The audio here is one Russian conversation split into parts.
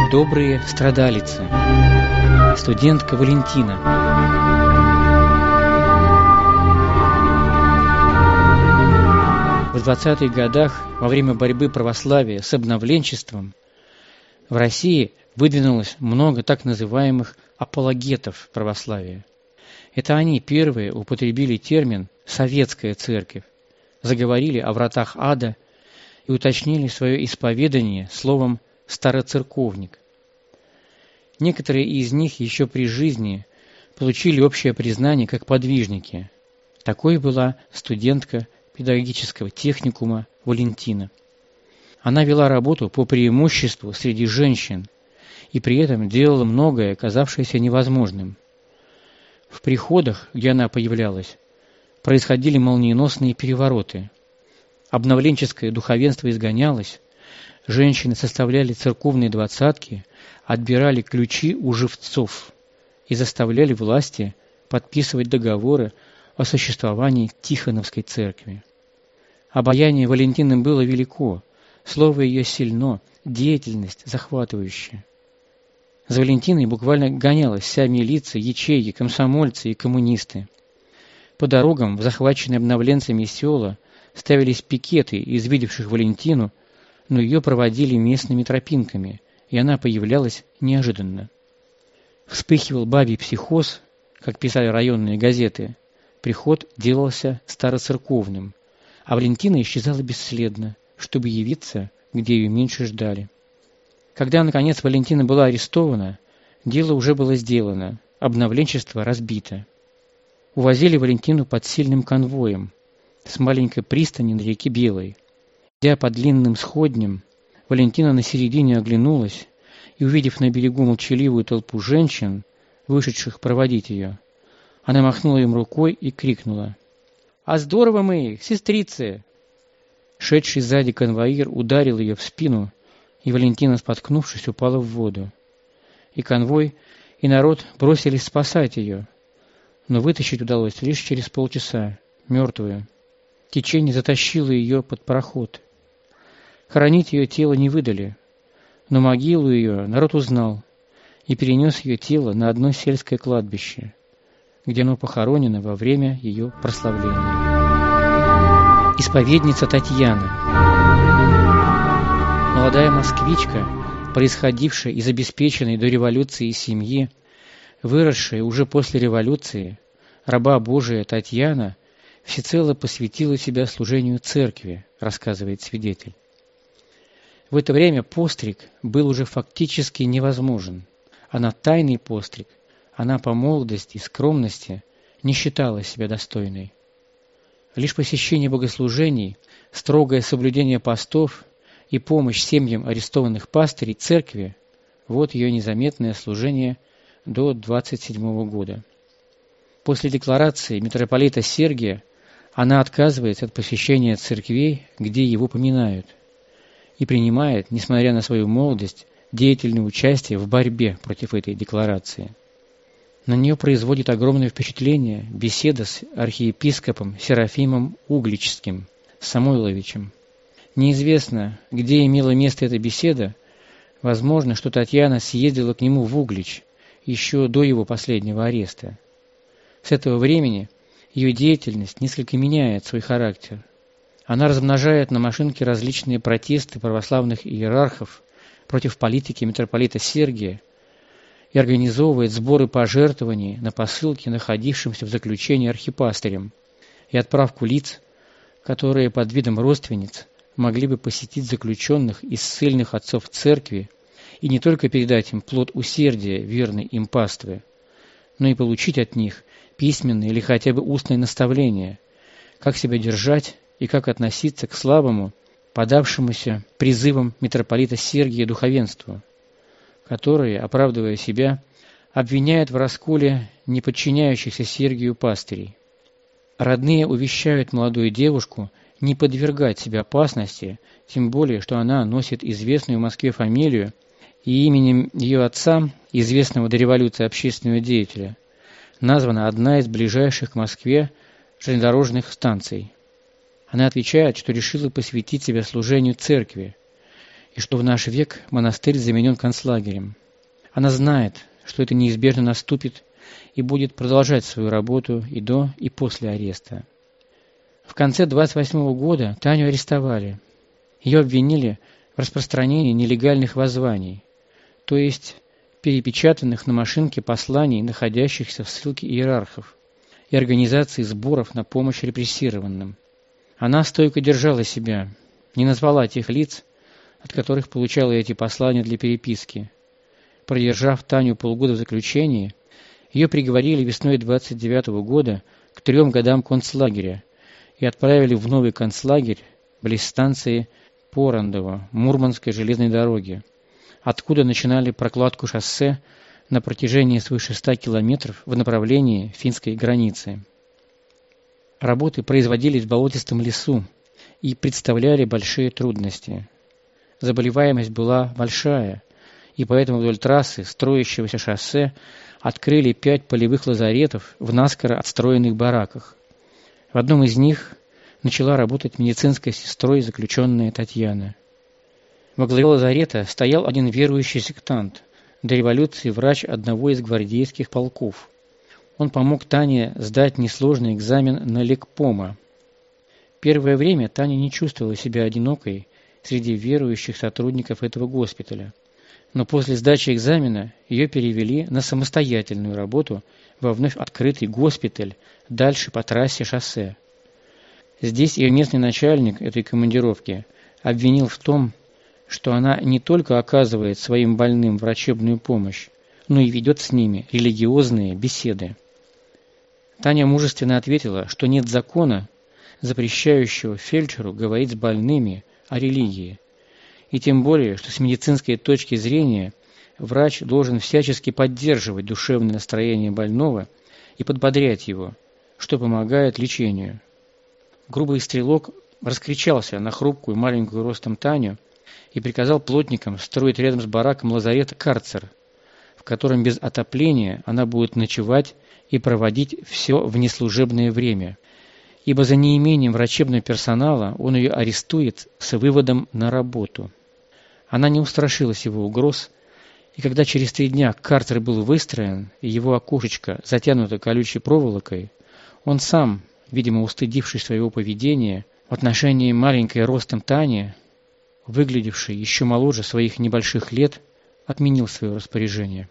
Добрые страдалицы. Студентка Валентина. В 20-х годах, во время борьбы православия с обновленчеством, в России выдвинулось много так называемых апологетов православия. Это они первые употребили термин «советская церковь», заговорили о вратах ада и уточнили свое исповедание словом «староцерковник». Некоторые из них еще при жизни получили общее признание как подвижники. Такой была студентка педагогического техникума Валентина. Она вела работу по преимуществу среди женщин и при этом делала многое, казавшееся невозможным. В приходах, где она появлялась, происходили молниеносные перевороты. Обновленческое духовенство изгонялось, женщины составляли церковные двадцатки, отбирали ключи у живцов и заставляли власти подписывать договоры о существовании Тихоновской церкви. Обаяние Валентины было велико, слово ее сильно, деятельность захватывающая. За Валентиной буквально гонялась вся милиция, ячейки, комсомольцы и коммунисты. По дорогам в захваченные обновленцами села ставились пикеты из видевших Валентину, но ее проводили местными тропинками, и она появлялась неожиданно. Вспыхивал бабий психоз, как писали районные газеты, приход делался староцерковным, а Валентина исчезала бесследно, чтобы явиться, где ее меньше ждали. Когда, наконец, Валентина была арестована, дело уже было сделано, обновленчество разбито. Увозили Валентину под сильным конвоем с маленькой пристани на реке Белой. Идя по длинным сходням, Валентина на середине оглянулась и, увидев на берегу молчаливую толпу женщин, вышедших проводить ее, она махнула им рукой и крикнула: «А здорово мы, сестрицы!» Шедший сзади конвоир ударил ее в спину, и Валентина, споткнувшись, упала в воду. И конвой, и народ бросились спасать ее, но вытащить удалось лишь через полчаса, мертвую. Течение затащило ее под пароход. Хоронить ее тело не выдали, но могилу ее народ узнал и перенес ее тело на одно сельское кладбище, где оно похоронено во время ее прославления. Исповедница Татьяна. Молодая москвичка, происходившая из обеспеченной до революции семьи, выросшая уже после революции, раба Божия Татьяна всецело посвятила себя служению церкви, рассказывает свидетель. В это время постриг был уже фактически невозможен. Она тайный постриг, она по молодости и скромности не считала себя достойной. Лишь посещение богослужений, строгое соблюдение постов и помощь семьям арестованных пастырей церкви – вот ее незаметное служение до 27 года. После декларации митрополита Сергия она отказывается от посещения церквей, где его поминают, и принимает, несмотря на свою молодость, деятельное участие в борьбе против этой декларации. На нее производит огромное впечатление беседа с архиепископом Серафимом Угличским Самойловичем. Неизвестно, где имела место эта беседа. Возможно, что Татьяна съездила к нему в Углич еще до его последнего ареста. С этого времени ее деятельность несколько меняет свой характер. Она размножает на машинке различные протесты православных иерархов против политики митрополита Сергия и организовывает сборы пожертвований на посылки находившимся в заключении архипастырям и отправку лиц, которые под видом родственниц могли бы посетить заключенных из ссыльных отцов церкви и не только передать им плод усердия верной им паствы, но и получить от них письменные или хотя бы устные наставления, как себя держать и как относиться к слабому, подавшемуся призывам митрополита Сергия духовенству, которые, оправдывая себя, обвиняют в расколе неподчиняющихся Сергию пастырей. Родные увещают молодую девушку не подвергать себя опасности, тем более, что она носит известную в Москве фамилию, и именем ее отца, известного до революции общественного деятеля, названа одна из ближайших к Москве железнодорожных станций. Она отвечает, что решила посвятить себя служению церкви, и что в наш век монастырь заменен концлагерем. Она знает, что это неизбежно наступит, и будет продолжать свою работу и до, и после ареста. В конце 28 года Таню арестовали. Ее обвинили в распространении нелегальных воззваний, то есть перепечатанных на машинке посланий, находящихся в ссылке иерархов, и организации сборов на помощь репрессированным. Она стойко держала себя, не назвала тех лиц, от которых получала эти послания для переписки. Продержав Таню полгода в заключении, ее приговорили весной 29 года к 3 годам концлагеря и отправили в новый концлагерь близ станции Порандово Мурманской железной дороги, откуда начинали прокладку шоссе на протяжении свыше 100 километров в направлении финской границы. Работы производились в болотистом лесу и представляли большие трудности. Заболеваемость была большая, и поэтому вдоль трассы строящегося шоссе открыли 5 полевых лазаретов в наскоро отстроенных бараках. В одном из них начала работать медицинской сестрой заключенная Татьяна. Во главе лазарета стоял один верующий сектант, до революции врач одного из гвардейских полков. Он помог Тане сдать несложный экзамен на лекпома. Первое время Таня не чувствовала себя одинокой среди верующих сотрудников этого госпиталя. Но после сдачи экзамена ее перевели на самостоятельную работу во вновь открытый госпиталь дальше по трассе шоссе. Здесь ее местный начальник этой командировки обвинил в том, что она не только оказывает своим больным врачебную помощь, но и ведет с ними религиозные беседы. Таня мужественно ответила, что нет закона, запрещающего фельдшеру говорить с больными о религии, и тем более, что с медицинской точки зрения врач должен всячески поддерживать душевное настроение больного и подбодрять его, что помогает лечению. Грубый стрелок раскричался на хрупкую маленькую ростом Таню и приказал плотникам строить рядом с бараком лазарета карцер, в котором без отопления она будет ночевать и проводить все в неслужебное время, ибо за неимением врачебного персонала он ее арестует с выводом на работу. Она не устрашилась его угроз, и когда через 3 дня карцер был выстроен и его окошечко затянуто колючей проволокой, он сам, видимо устыдившись своего поведения в отношении маленькой ростом Тани, выглядевшей еще моложе своих небольших лет, отменил свое распоряжение.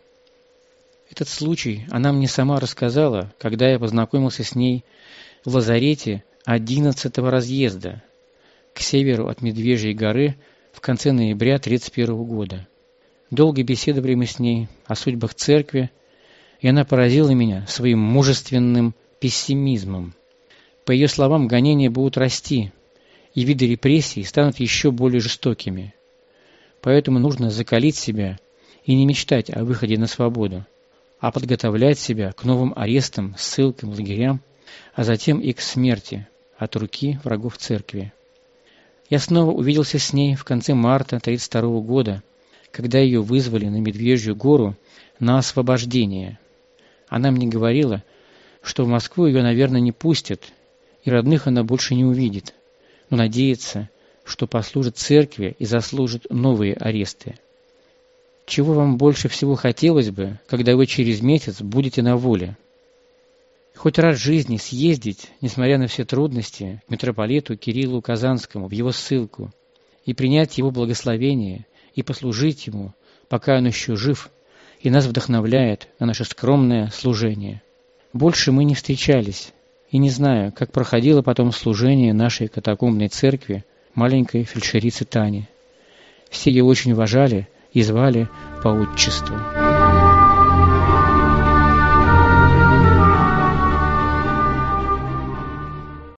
Этот случай она мне сама рассказала, когда я познакомился с ней в лазарете 11-го разъезда, к северу от Медвежьей горы, в конце ноября 1931 года. Долго беседовали мы с ней о судьбах церкви, и она поразила меня своим мужественным пессимизмом. По ее словам, гонения будут расти, и виды репрессий станут еще более жестокими. Поэтому нужно закалить себя и не мечтать о выходе на свободу, а подготовлять себя к новым арестам, ссылкам, лагерям, а затем и к смерти от руки врагов церкви. Я снова увиделся с ней в конце марта 1932 года, когда ее вызвали на Медвежью гору на освобождение. Она мне говорила, что в Москву ее, наверное, не пустят, и родных она больше не увидит, но надеется, что послужит церкви и заслужит новые аресты. Чего вам больше всего хотелось бы, когда вы через месяц будете на воле? Хоть раз в жизни съездить, несмотря на все трудности, к митрополиту Кириллу Казанскому в его ссылку и принять его благословение и послужить ему, пока он еще жив и нас вдохновляет на наше скромное служение. Больше мы не встречались, и не знаю, как проходило потом служение нашей катакомбной церкви маленькой фельдшерицы Тани. Все ее очень уважали и звали по отчеству.